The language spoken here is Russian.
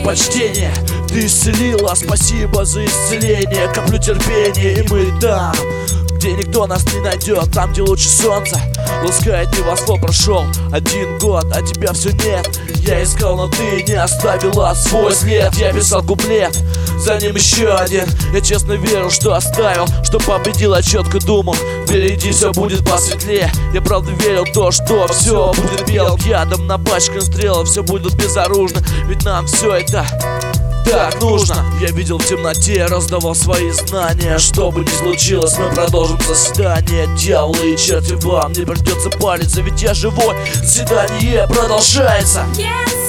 почтение. Ты исцелила, спасибо за исцеление. Коплю терпение, и мы там, где никто нас не найдет, там, где лучше солнца ласкает небосвод. Прошел 1 год, а тебя все нет. Я искал, но ты не оставила свой след. Я писал куплет, за ним еще один. Я честно верил, что оставил, что победил, я четко думал, впереди все будет посветлее. Я правда верил в то, что все будет белым ядом, напачкан стрелов, все будет безоружно. Ведь нам все это так нужно. Я видел в темноте, раздавал свои знания. Что бы ни случилось, мы продолжим заседание. Дьяволы и черти, вам не придется париться, ведь я живой. Заседание продолжается. Yes.